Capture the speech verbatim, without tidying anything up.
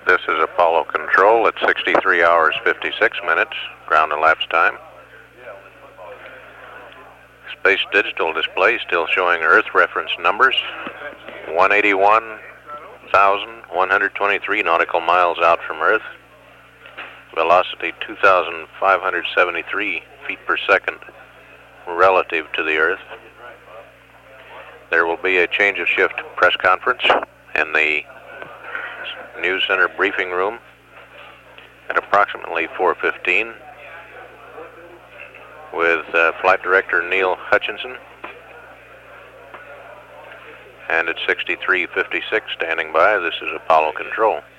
This is Apollo Control at sixty-three hours fifty-six minutes, ground elapsed time. Space digital display still showing Earth reference numbers. one hundred eighty-one thousand one hundred twenty-three nautical miles out from Earth. Velocity two thousand five hundred seventy-three feet per second relative to the Earth. There will be a change of shift press conference in the News Center briefing room at approximately four fifteen with uh, Flight Director Neil Hutchinson, and at sixty-three fifty-six standing by, this is Apollo Control.